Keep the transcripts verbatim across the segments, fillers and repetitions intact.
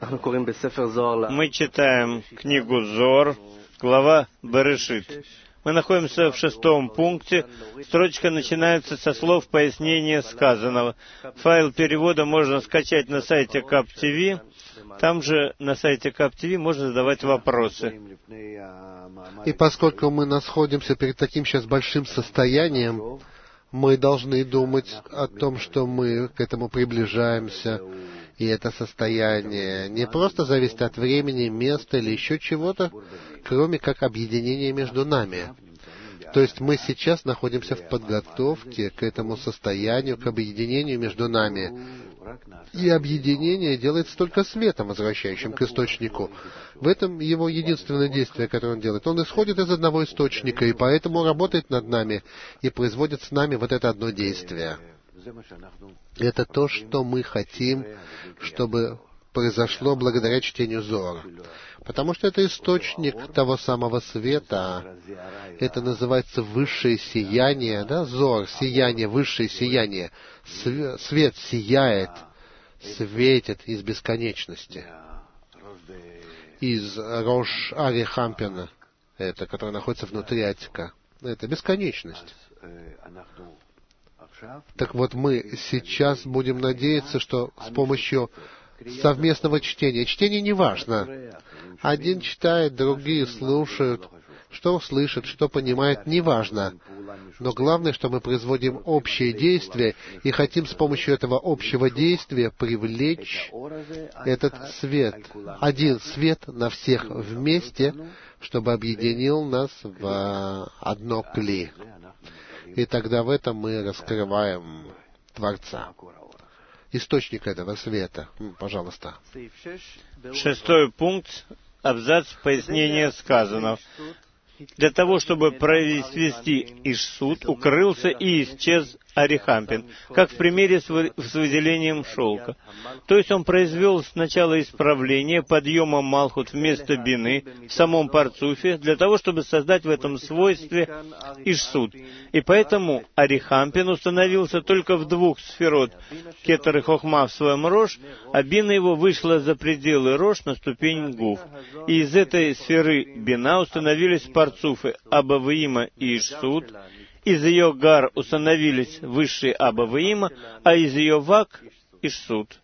Мы читаем книгу Зоар, глава Берешит. Мы находимся в шестом пункте. Строчка начинается со слов пояснения сказанного. Файл перевода можно скачать на сайте КапТВ. Там же на сайте КапТВ можно задавать вопросы. И поскольку мы находимся перед таким сейчас большим состоянием, мы должны думать о том, что мы к этому приближаемся. И это состояние не просто зависит от времени, места или еще чего-то, кроме как объединения между нами. То есть мы сейчас находимся в подготовке к этому состоянию, к объединению между нами. И объединение делается только светом, возвращающим к источнику. В этом его единственное действие, которое он делает. Он исходит из одного источника, и поэтому работает над нами и производит с нами вот это одно действие. Это то, что мы хотим, чтобы произошло благодаря чтению Зоара. Потому что это источник того самого света. Это называется высшее сияние, да, Зоар, сияние, высшее сияние. Свет сияет, светит из бесконечности. Из Рош Ари Хампина, это, который находится внутри Атика. Это бесконечность. Так вот, мы сейчас будем надеяться, что с помощью совместного чтения. Чтение не важно. Один читает, другие слушают. Что слышат, что понимают, не важно. Но главное, что мы производим общее действие и хотим с помощью этого общего действия привлечь этот свет. Один свет на всех вместе, чтобы объединил нас в одно кли. И тогда в этом мы раскрываем Творца, источник этого света. Пожалуйста. Шестой пункт, абзац пояснения сказанного. Для того, чтобы произвести Ишсут, укрылся и исчез Арихампин, как в примере с выделением шелка. То есть он произвел сначала исправление подъема Малхут вместо Бины в самом Парцуфе, для того, чтобы создать в этом свойстве Ишсут. И поэтому Арихампин установился только в двух сферот Кетер и Хохма в своем Рош, а Бина его вышла за пределы Рош на ступень Гуф. И из этой сферы Бина установились Парцуфы Абаваима и Ишсут. Из ее Гар установились высшие Абаваима, а из ее Вак — Ишсут.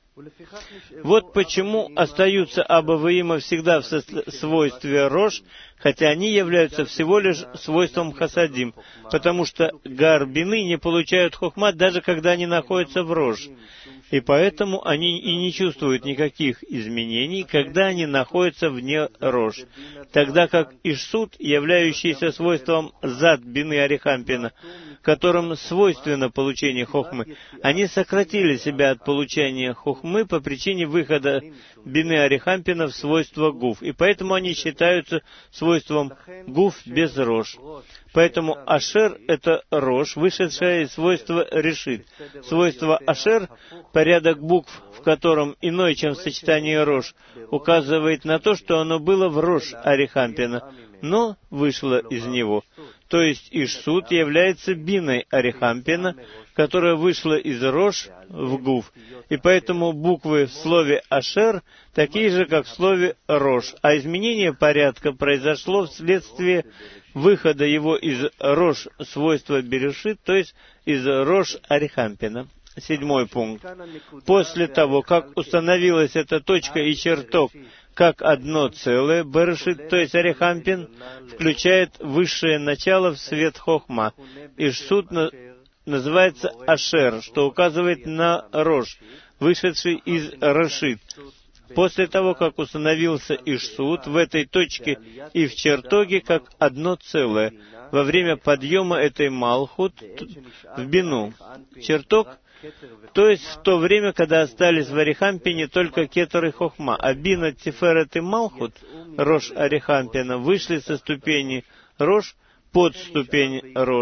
Вот почему остаются Абаваима всегда в свойстве Рош, хотя они являются всего лишь свойством Хасадим, потому что Гар Бины не получают Хохмат, даже когда они находятся в Рош. И поэтому они и не чувствуют никаких изменений, когда они находятся вне Рош. Тогда как Ишсут, являющийся свойством Зад Бины Арихампина, которым свойственно получение Хохмы, они сократили себя от получения Хохмы по причине выхода Бины Арихампина в свойство Гуф, и поэтому они считаются свойством Гуф без Рош. Поэтому Ашер — это Рош, вышедшее из свойства Решит. Свойство Ашер, порядок букв, в котором иной, чем в сочетании Рош, указывает на то, что оно было в Рош Арихампина, но вышло из него. То есть Ишсут является биной Арихампина, которая вышла из Рош в Гуф. И поэтому буквы в слове Ашер такие же, как в слове Рош. А изменение порядка произошло вследствие выхода его из Рош свойства Берешит, то есть из Рош Арихампина. Седьмой пункт. После того, как установилась эта точка и чертог как одно целое, Берешит, то есть Арихампин, включает высшее начало в свет Хохма. Ишсут на, называется Ашер, что указывает на Рош, вышедший из Решит. После того, как установился Ишсут в этой точке и в чертоге как одно целое, во время подъема этой Малхут в Бину. Чертог, то есть в то время, когда остались в Арихампине только Кетер и Хохма, а Бина, Тиферет и Малхут, Рош Арихампина, вышли со ступени Рош под ступень Рош.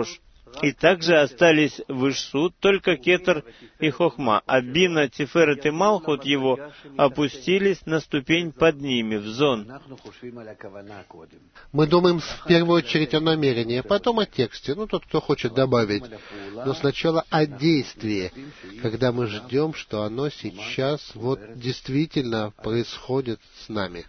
И также остались в Иш-Суд только Кетер и Хохма, а Бина, Тиферет и Малхут его опустились на ступень под ними, в Зон. Мы думаем в первую очередь о намерении, потом о тексте, ну, тот, кто хочет добавить. Но сначала о действии, когда мы ждем, что оно сейчас вот действительно происходит с нами.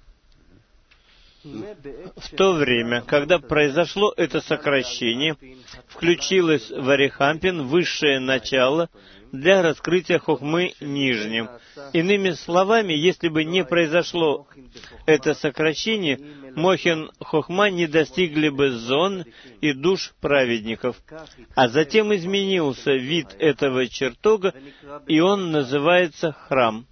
В то время, когда произошло это сокращение, включилось в Арихампин высшее начало для раскрытия Хохмы нижним. Иными словами, если бы не произошло это сокращение, Мохин Хохма не достигли бы зон и душ праведников. А затем изменился вид этого чертога, и он называется храм.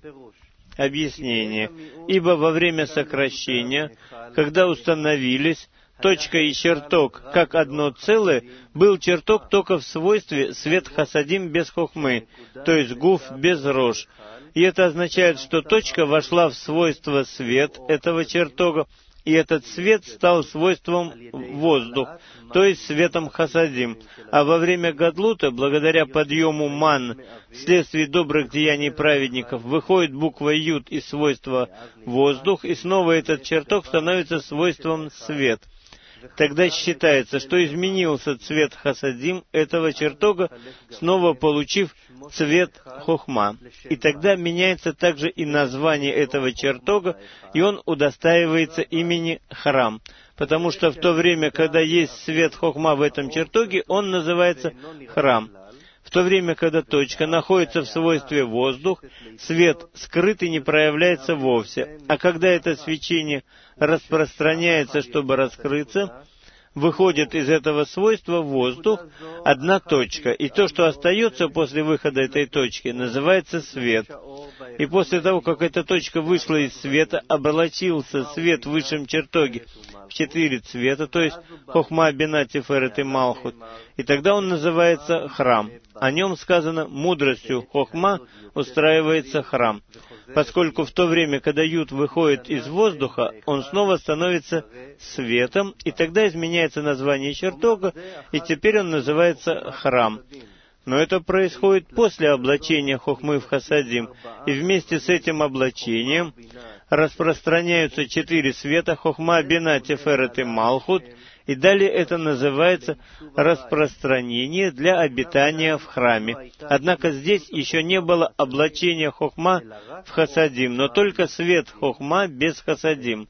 Объяснение. Ибо во время сокращения, когда установились точка и чертог как одно целое, был чертог только в свойстве свет хасадим без хохмы, то есть гуф без рож. И это означает, что точка вошла в свойство свет этого чертога, и этот свет стал свойством воздух, то есть светом хасадим. А во время Гадлута, благодаря подъему ман, вследствие добрых деяний праведников, выходит буква Юд из свойства воздух, и снова этот чертог становится свойством свет. Тогда считается, что изменился цвет хасадим этого чертога, снова получив цвет хохма. И тогда меняется также и название этого чертога, и он удостаивается имени храм. Потому что в то время, когда есть свет хохма в этом чертоге, он называется храм. В то время, когда точка находится в свойстве воздух, свет скрыт и не проявляется вовсе. А когда это свечение распространяется, чтобы раскрыться, выходит из этого свойства воздух, одна точка, и то, что остается после выхода этой точки, называется свет. И после того, как эта точка вышла из света, облачился свет в высшем чертоге в четыре цвета, то есть Хохма, Бина, Тиферет и Малхут, и тогда он называется храм. О нем сказано: мудростью Хохма устраивается храм. Поскольку в то время, когда Юд выходит из воздуха, он снова становится светом, и тогда изменяется название чертога, и теперь он называется храм. Но это происходит после облачения Хохмы в Хасадим, и вместе с этим облачением распространяются четыре света Хохма, Бина, Тиферет и Малхут, и далее это называется распространение для обитания в храме. Однако здесь еще не было облачения Хохма в Хасадим, но только свет Хохма без Хасадим.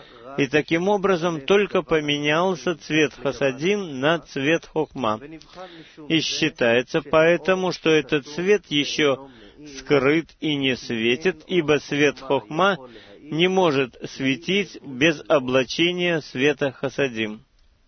И таким образом только поменялся цвет Хасадим на цвет Хохма. И считается поэтому, что этот цвет еще скрыт и не светит, ибо свет Хохма не может светить без облачения света Хасадим.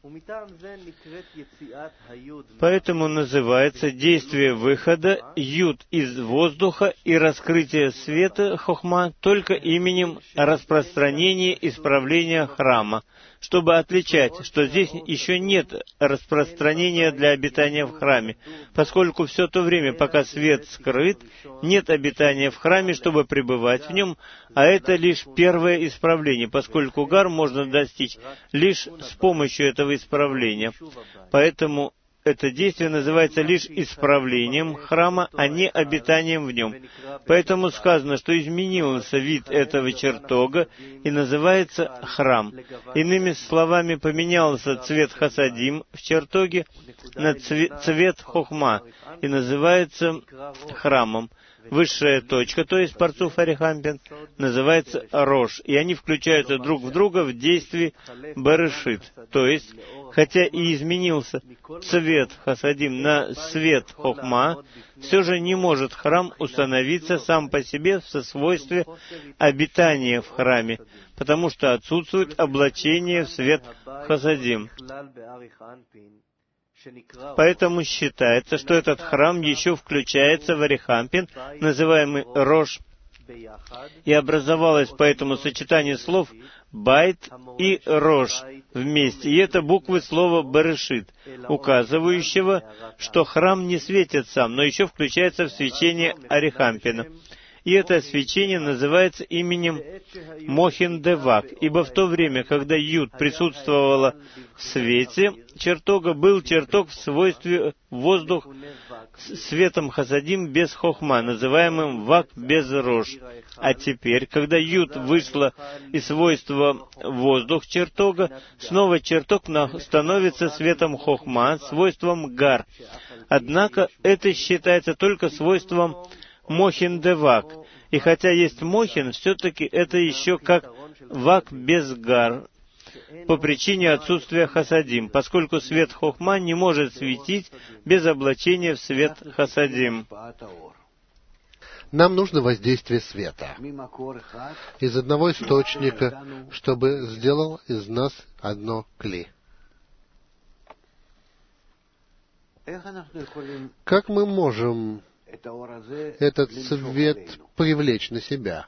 Поэтому называется действие выхода Юд из воздуха и раскрытие света Хохма только именем распространения исправления храма, чтобы отличать, что здесь еще нет распространения для обитания в храме, поскольку все то время, пока свет скрыт, нет обитания в храме, чтобы пребывать в нем, а это лишь первое исправление, поскольку гар можно достичь лишь с помощью этого исправления. Поэтому это действие называется лишь исправлением храма, а не обитанием в нем. Поэтому сказано, что изменился вид этого чертога и называется храм. Иными словами, поменялся цвет хасадим в чертоге на цвет хохма и называется храмом. Высшая точка, то есть парцуф Арихампин, называется Рош, и они включаются друг в друга в действии Берешит. То есть, хотя и изменился цвет Хасадим на свет Хохма, все же не может храм установиться сам по себе в свойстве обитания в храме, потому что отсутствует облачение в свет Хасадим. Поэтому считается, что этот храм еще включается в Арихампин, называемый Рош, и образовалось поэтому сочетание слов «байт» и «рош» вместе, и это буквы слова «берешит», указывающего, что храм не светит сам, но еще включается в свечение Арихампина. и это свечение называется именем Мохин-Девак, ибо в то время, когда Юд присутствовала в свете чертога, был чертог в свойстве воздух с светом Хасадим без хохма, называемым Вак без Рош. А теперь, когда Юд вышла из свойства воздух чертога, снова чертог становится светом хохма, свойством Гар. Однако это считается только свойством Мохин-Девак. И хотя есть Мохин, все-таки это еще как Вак без Гар, по причине отсутствия Хасадим, поскольку свет Хохма не может светить без облачения в свет Хасадим. Нам нужно воздействие света из одного источника, чтобы сделал из нас одно кли. Как мы можем этот свет привлечь на себя?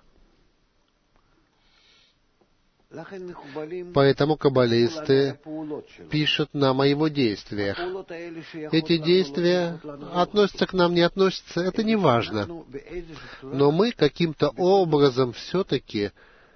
Поэтому каббалисты пишут нам о его действиях. Эти действия относятся к нам, не относятся, это не важно. Но мы каким-то образом все-таки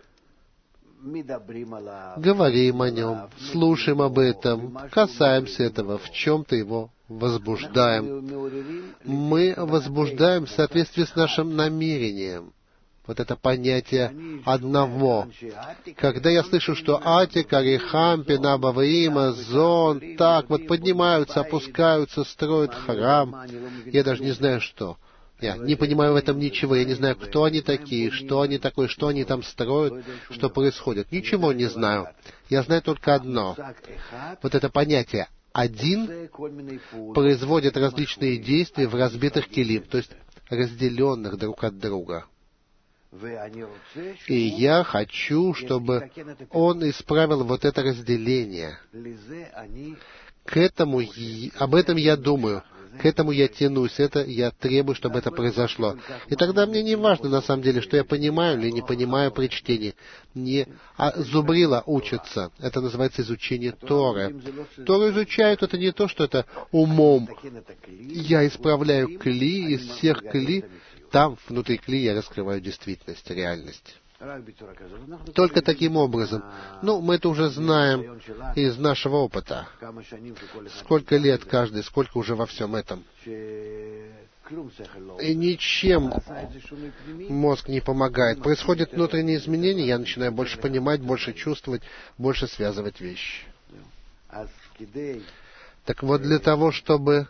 говорим о нем, слушаем об этом, касаемся этого, в чем-то его возбуждаем. Мы возбуждаем в соответствии с нашим намерением. Вот это понятие одного. Когда я слышу, что Атик, Арихампин, Абаваима, Зон, так вот поднимаются, опускаются, строят храм, я даже не знаю, что. Я не понимаю в этом ничего, я не знаю, кто они такие, что они такое, что они там строят, что происходит. Ничего не знаю. Я знаю только одно. Вот это понятие «один» производит различные действия в разбитых келим, то есть разделенных друг от друга. И я хочу, чтобы он исправил вот это разделение. К этому, об этом я думаю, к этому я тянусь, это я требую, чтобы это произошло. И тогда мне не важно, на самом деле, что я понимаю или не понимаю при чтении. Не, а зубрила учатся. Это называется изучение Торы. Тору изучают, это не то, что это умом. Я исправляю кли, из всех кли, там, внутри кли, я раскрываю действительность, реальность. Только таким образом. Ну, мы это уже знаем из нашего опыта. Сколько лет каждый, сколько уже во всем этом. И ничем мозг не помогает. Происходят внутренние изменения, я начинаю больше понимать, больше чувствовать, больше связывать вещи. Так вот, для того, чтобы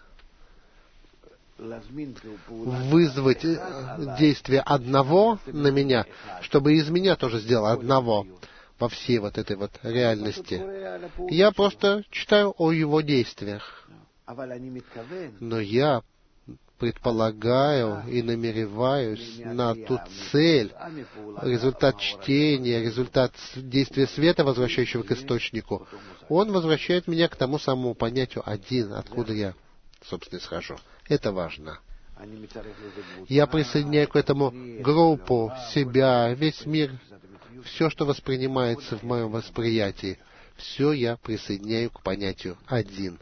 вызвать действие одного на меня, чтобы из меня тоже сделал одного во всей вот этой вот реальности. Я просто читаю о его действиях. Но я предполагаю и намереваюсь на ту цель, результат чтения, результат действия света, возвращающего к источнику. Он возвращает меня к тому самому понятию «один», откуда я, собственно, схожу. Это важно. Я присоединяю к этому группу, себя, весь мир, все, что воспринимается в моем восприятии, все я присоединяю к понятию «один».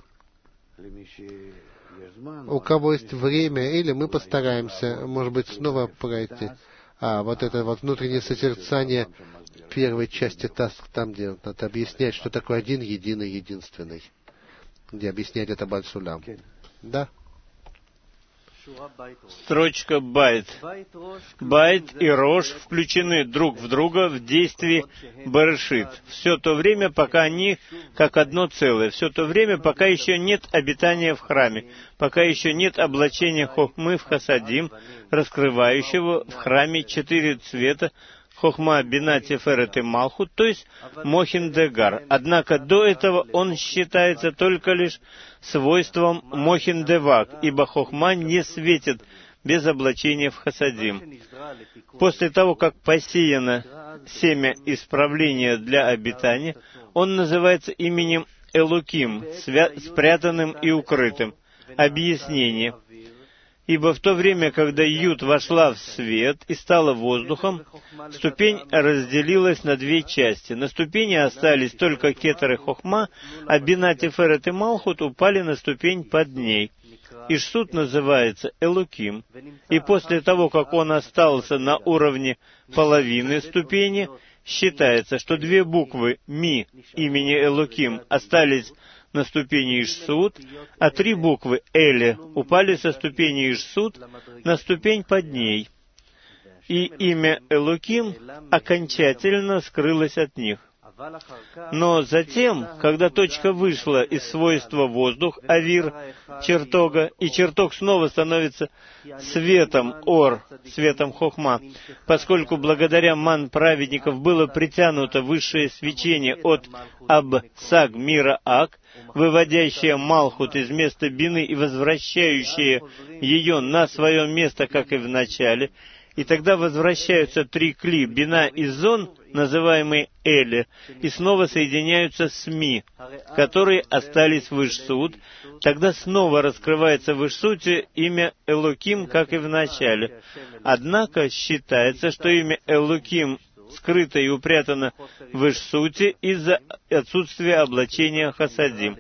У кого есть время, или мы постараемся, может быть, снова пройти. А, вот это вот внутреннее созерцание первой части Таск, там, где надо объяснять, что такое один, единый, единственный. Где объяснять это Бааль Сулам. Да? Строчка Байт. Байт и Рош включены друг в друга в действии Берешит. Все то время, пока они как одно целое. Все то время, пока еще нет обитания в храме. Пока еще нет облачения Хохмы в Хасадим, раскрывающего в храме четыре цвета Хохма, Бина, Тиферет и Малхут, то есть Мохин-Дегар. Однако до этого он считается только лишь свойством Мохин-Девак, ибо Хохма не светит без облачения в Хасадим. После того, как посеяно семя исправления для обитания, он называется именем Элуким, спрятанным и укрытым. Объяснение. Ибо в то время, когда Юд вошла в свет и стала воздухом, ступень разделилась на две части. На ступени остались только Кетер и Хохма, а Бина, Тиферет и Малхут упали на ступень под ней. Ишсут называется Элоким, и после того, как он остался на уровне половины ступени, считается, что две буквы Ми имени Элоким остались на ступени Ишсут, а три буквы Эле упали со ступени Ишсут на ступень под ней, и имя Элоким окончательно скрылось от них. Но затем, когда точка вышла из свойства воздух, авир, чертога, и чертог снова становится светом ор, светом хохма, поскольку благодаря ман праведников было притянуто высшее свечение от Аб-Саг мира Ак, выводящее Малхут из места бины и возвращающее ее на свое место, как и в начале, и тогда возвращаются три кли, бина и зон, называемые Эле, и снова соединяются с Ми, которые остались в Ишсут. Тогда снова раскрывается в Ишсуте имя Элоким, как и в начале. Однако считается, что имя Элоким скрыто и упрятано в Ишсуте из-за отсутствия облачения Хасадим.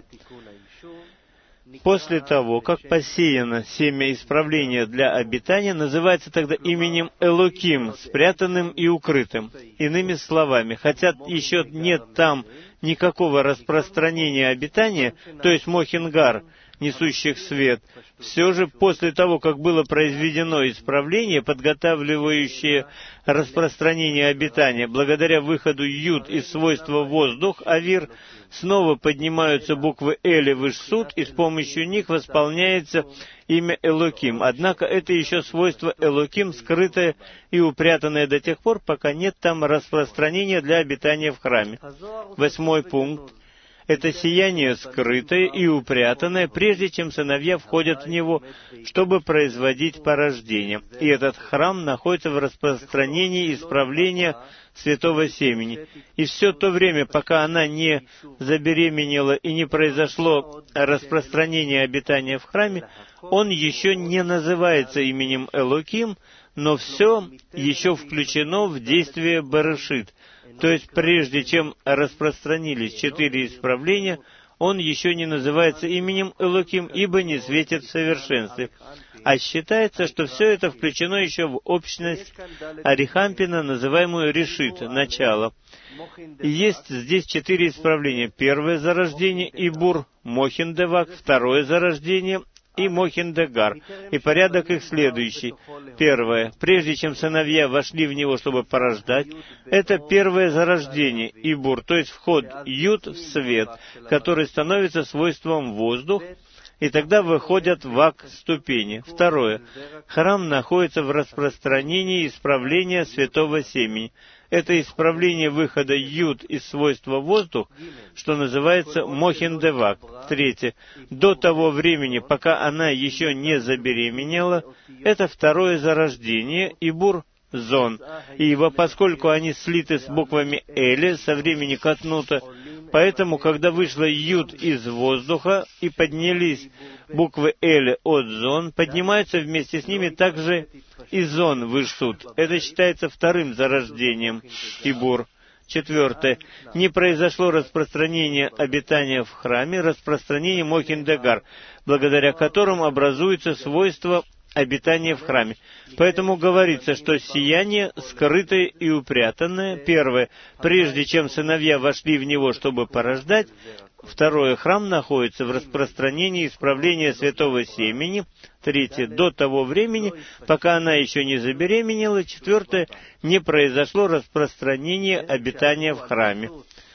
После того, как посеяно семя исправления для обитания, называется тогда именем Элоким, спрятанным и укрытым. Иными словами, хотя еще нет там никакого распространения обитания, то есть Мохингар, несущих свет, все же после того, как было произведено исправление, подготавливающее распространение обитания, благодаря выходу Юд из свойства воздух, авир, снова поднимаются буквы Эли в Ишсут, и с помощью них восполняется имя Элоким. Однако это еще свойство Элоким, скрытое и упрятанное до тех пор, пока нет там распространения для обитания в храме. Восьмой пункт. Это сияние скрытое и упрятанное, прежде чем сыновья входят в него, чтобы производить порождение. И этот храм находится в распространении исправления святого семени. И все то время, пока она не забеременела и не произошло распространение обитания в храме, он еще не называется именем Элоким, но все еще включено в действие Берешит. То есть, прежде чем распространились четыре исправления, он еще не называется именем Элоким, ибо не светит в совершенстве. А считается, что все это включено еще в общность Арихампина, называемую Решит, начало. И есть здесь четыре исправления. Первое зарождение — Ибур, Мохиндевак. Второе зарождение — и Мохиндегар, и порядок их следующий. Первое. Прежде чем сыновья вошли в него, чтобы порождать, это первое зарождение, Ибур, то есть вход Юд в свет, который становится свойством воздух, и тогда выходят в ак ступени. Второе. Храм находится в распространении исправления святого семени. Это исправление выхода Юд из свойства воздух, что называется Мохиндевак. Третье. До того времени, пока она еще не забеременела, это второе зарождение, Ибур Зон. Ибо поскольку они слиты с буквами Эли со времени Катнута, поэтому, когда вышла Юд из воздуха и поднялись буквы Эли от Зон, поднимаются вместе с ними также и Зон в Ишсут. Это считается вторым зарождением, Ибур. Четвертое. Не произошло распространение обитания в храме, распространение Мохиндегар, благодаря которому образуется свойство обитания в храме. Поэтому говорится, что сияние скрытое и упрятанное. Первое. Прежде чем сыновья вошли в него, чтобы порождать. Второе. Храм находится в распространении исправления святого семени. Третье. До того времени, пока она еще не забеременела. Четвертое. Не произошло распространение обитания в храме.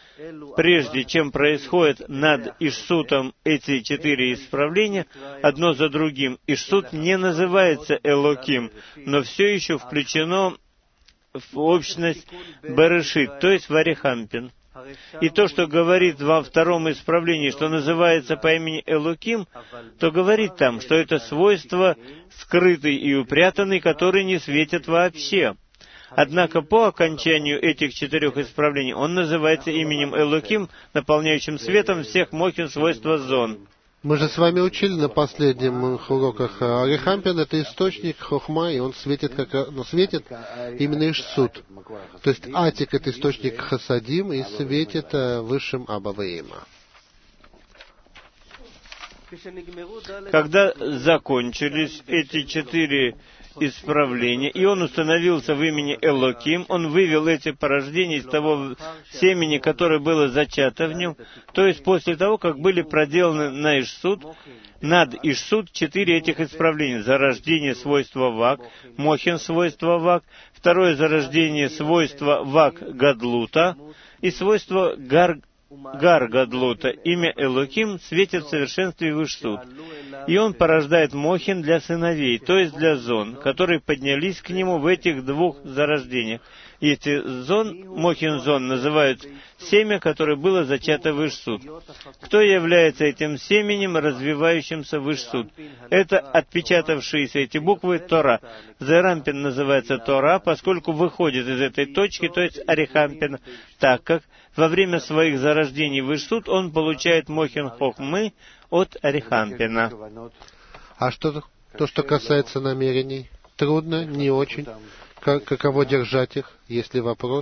Прежде чем происходят над Ишсутом эти четыре исправления, одно за другим, Ишсут не называется Элоким, но все еще включено в общность Берешит, то есть в Арихампин. И то, что говорит во втором исправлении, что называется по имени Элоким, то говорит там, что это свойство скрытый и упрятанный, который не светит вообще. Однако по окончанию этих четырех исправлений он называется именем Элоким, наполняющим светом всех Мохин свойства Зон. Мы же с вами учили на последних уроках, Арихампин — это источник Хохма, и он светит, как, ну, светит именно Ишсут. То есть Атик — это источник Хасадим, и светит высшим Абаваима. Когда закончились эти четыре исправления, и он установился в имени Элоким, он вывел эти порождения из того семени, которое было зачато в нем, то есть после того, как были проделаны на Ишсуд, над Ишсуд четыре этих исправления. Зарождение свойства Вак, Мохин свойства Вак, второе зарождение свойства Вак Гадлута и свойство Гар Гар Гадлута. Имя Элоким светит в совершенстве в Ишсуд. И он порождает Мохин для сыновей, то есть для зон, которые поднялись к нему в этих двух зарождениях. И эти зон, Мохин зон, называют семя, которое было зачато в Ишсуд. Кто является этим семенем, развивающимся в Ишсуд? Это отпечатавшиеся эти буквы Тора. Зерампин называется Тора, поскольку выходит из этой точки, то есть Арихампин, так как во время своих зарождений в Ишсуд он получает Мохин Хохмы от Арихампина. А что то, что касается намерений? Трудно, не очень. Как, каково держать их? Есть ли вопрос?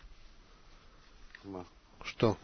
Что?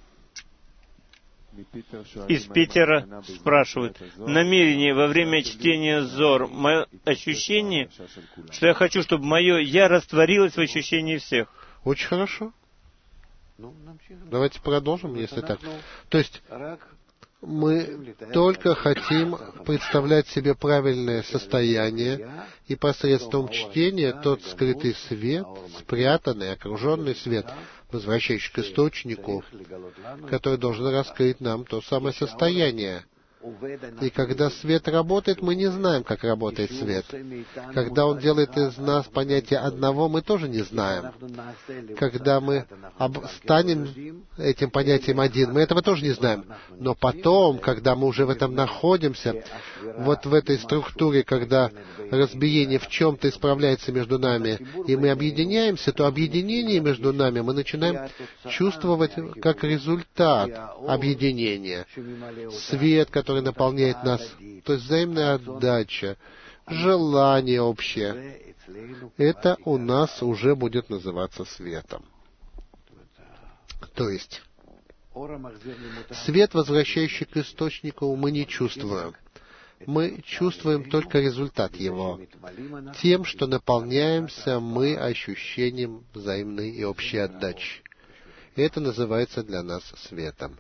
Из Питера спрашивают. Намерение во время чтения Зор. Мое ощущение, что я хочу, чтобы мое «я» растворилось в ощущении всех. Очень хорошо. Давайте продолжим, если так. То есть, мы только хотим представлять себе правильное состояние, и посредством чтения тот скрытый свет, спрятанный, окруженный свет, возвращающий к источнику, который должен раскрыть нам то самое состояние. И когда свет работает, мы не знаем, как работает свет. Когда он делает из нас понятие одного, мы тоже не знаем. Когда мы станем этим понятием один, мы этого тоже не знаем. Но потом, когда мы уже в этом находимся, вот в этой структуре, когда разбиение в чем-то исправляется между нами, и мы объединяемся, то объединение между нами мы начинаем чувствовать как результат объединения. Свет, который наполняет нас, то есть взаимная отдача, желание общее. Это у нас уже будет называться светом. То есть, свет, возвращающий к источнику, мы не чувствуем. Мы чувствуем только результат его. Тем, что наполняемся мы ощущением взаимной и общей отдачи. Это называется для нас светом.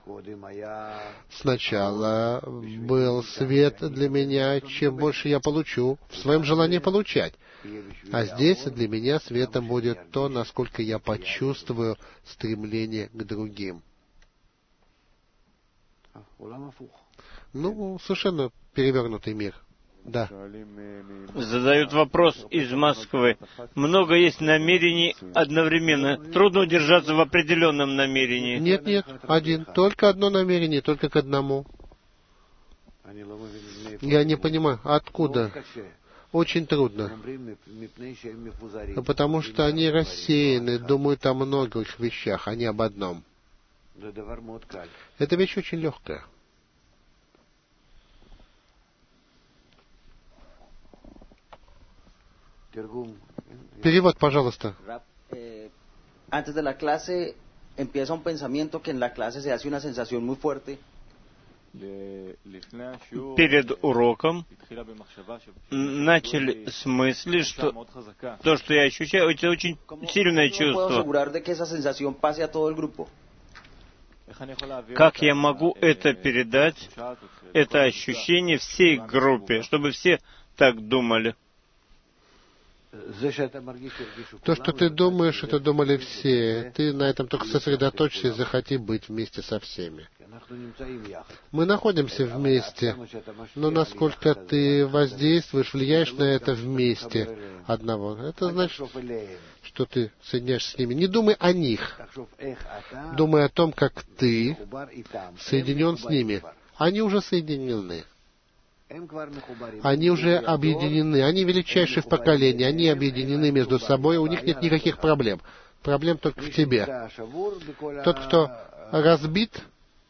Сначала был свет для меня, чем больше я получу, в своем желании получать. А здесь для меня светом будет то, насколько я почувствую стремление к другим. Ну, совершенно перевернутый мир. Да. Задают вопрос из Москвы. Много есть намерений одновременно. Трудно удержаться в определенном намерении. Нет, нет, один. Только одно намерение, только к одному. Я не понимаю, откуда? Очень трудно. Потому что они рассеяны, думают о многих вещах, а не об одном. Эта вещь очень легкая. Перевод, пожалуйста. Antes de la clase empieza un pensamiento que en la clase se hace una sensación muy fuerte. Перед уроком начали с мысли, что то, что я ощущаю, это очень сильное чувство. Как я могу это передать, это ощущение всей группе, чтобы все так думали? То, что ты думаешь, это думали все. Ты на этом только сосредоточься и захоти быть вместе со всеми. Мы находимся вместе, но насколько ты воздействуешь, влияешь на это вместе одного, это значит, что ты соединяешься с ними. Не думай о них. Думай о том, как ты соединен с ними. Они уже соединены. Они уже объединены, они величайшие в поколении, они объединены между собой, у них нет никаких проблем. Проблем только в тебе. Тот, кто разбит...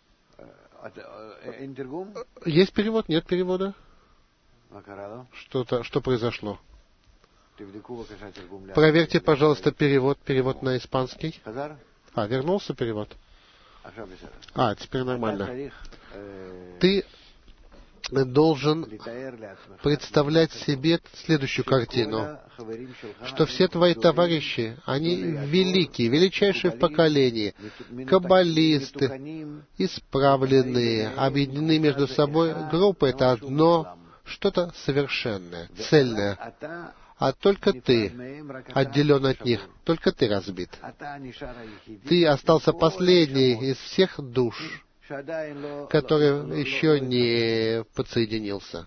Есть перевод? Нет перевода? Что-то, что произошло? Проверьте, пожалуйста, перевод, перевод на испанский. А, вернулся перевод? А, теперь нормально. Ты должен представлять себе следующую картину, что все твои товарищи, они великие, величайшие в поколении, каббалисты, исправленные, объединены между собой. Группа — это одно, что-то совершенное, цельное. А только ты отделен от них, только ты разбит. Ты остался последний из всех душ, который еще не подсоединился.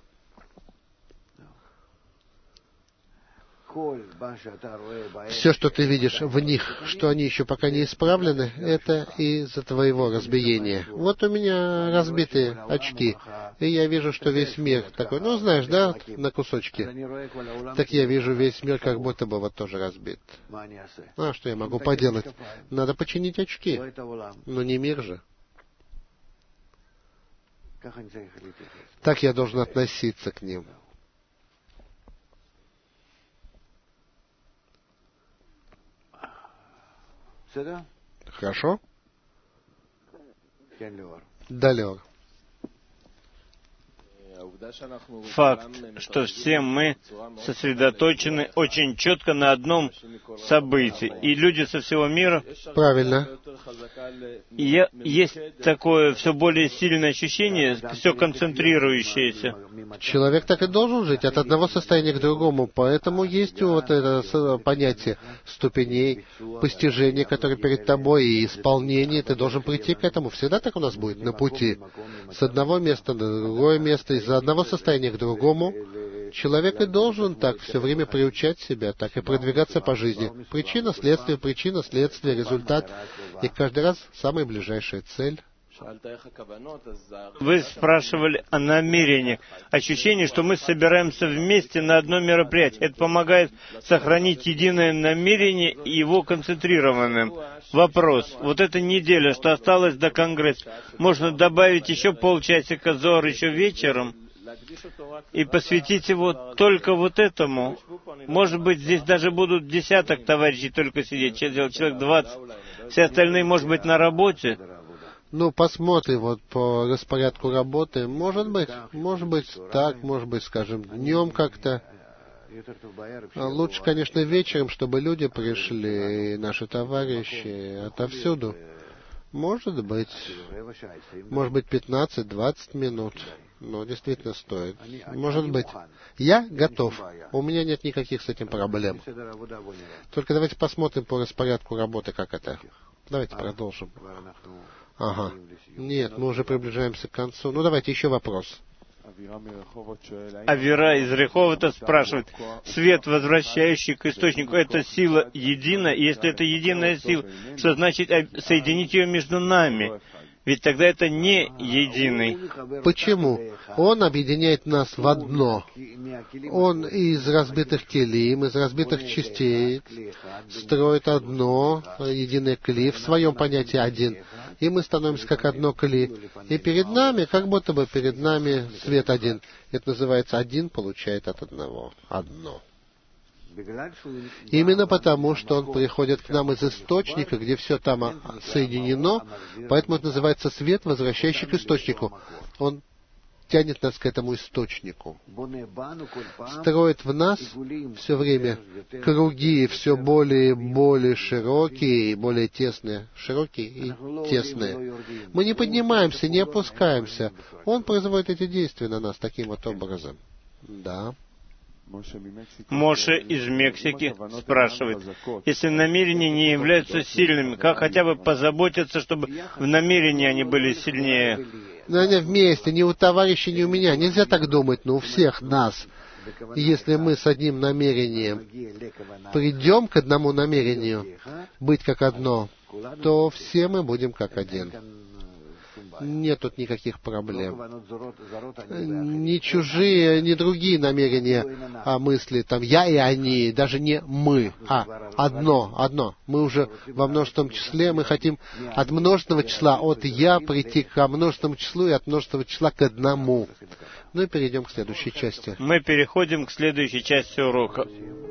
Все, что ты видишь в них, что они еще пока не исправлены, это из-за твоего разбиения. Вот у меня разбитые очки, и я вижу, что весь мир такой, ну, знаешь, да, на кусочки. Так я вижу весь мир, как будто бы вот тоже разбит. А что я могу поделать? Надо починить очки. Но не мир же. Так я должен относиться к ним. Хорошо? Да, Леор. Факт, что все мы сосредоточены очень четко на одном событии, и люди со всего мира... Правильно. И есть такое все более сильное ощущение, все концентрирующееся. Человек так и должен жить, от одного состояния к другому, поэтому есть вот это понятие ступеней постижения, которые перед тобой, и исполнение, ты должен прийти к этому. Всегда так у нас будет, на пути. С одного места на другое место, из одного состояния к другому, человек и должен так все время приучать себя, так и продвигаться по жизни. Причина, следствие, причина, следствие, результат, и каждый раз самая ближайшая цель. Вы спрашивали о намерениях. Ощущение, что мы собираемся вместе на одно мероприятие. Это помогает сохранить единое намерение и его концентрированным. Вопрос. Вот эта неделя, что осталось до Конгресса, можно добавить еще полчасика зор еще вечером и посвятить его только вот этому. Может быть, здесь даже будут десяток товарищей только сидеть, человек двадцать. Все остальные, может быть, на работе. Ну, посмотрим вот по распорядку работы. Может быть, может быть так, может быть, скажем, днем как-то. Лучше, конечно, вечером, чтобы люди пришли, наши товарищи, отовсюду. Может быть, может быть, пятнадцать-двадцать минут. Но действительно стоит. Может быть. Я готов. У меня нет никаких с этим проблем. Только давайте посмотрим по распорядку работы, как это. Давайте продолжим. Ага. Нет, мы уже приближаемся к концу. Ну, давайте еще вопрос. Авера из Реховата спрашивает, свет, возвращающий к источнику, это сила едина? Если это единая сила, что значит соединить ее между нами? Ведь тогда это не единый. Почему? Он объединяет нас в одно. Он из разбитых келим, из разбитых частей строит одно, единое кли, в своем понятии один. И мы становимся как одно кли. И перед нами, как будто бы перед нами свет один. Это называется один получает от одного. Одно. Именно потому, что он приходит к нам из источника, где все там соединено, поэтому это называется свет, возвращающий к источнику. Он тянет нас к этому источнику. Строит в нас все время круги, все более и более широкие и более тесные. Широкие и тесные. Мы не поднимаемся, не опускаемся. Он производит эти действия на нас таким вот образом. Да. Моше из Мексики спрашивает, если намерения не являются сильными, как хотя бы позаботиться, чтобы в намерении они были сильнее? Но они вместе, ни у товарища, ни у меня. Нельзя так думать, но у всех нас. Если мы с одним намерением придем к одному намерению, быть как одно, то все мы будем как один. Нет тут никаких проблем. Ни чужие, ни другие намерения, а мысли, там, я и они, даже не мы, а одно, одно. Мы уже во множественном числе, мы хотим от множественного числа, от я прийти к множественному числу и от множественного числа к одному. Ну и перейдем к следующей части. Мы переходим к следующей части урока.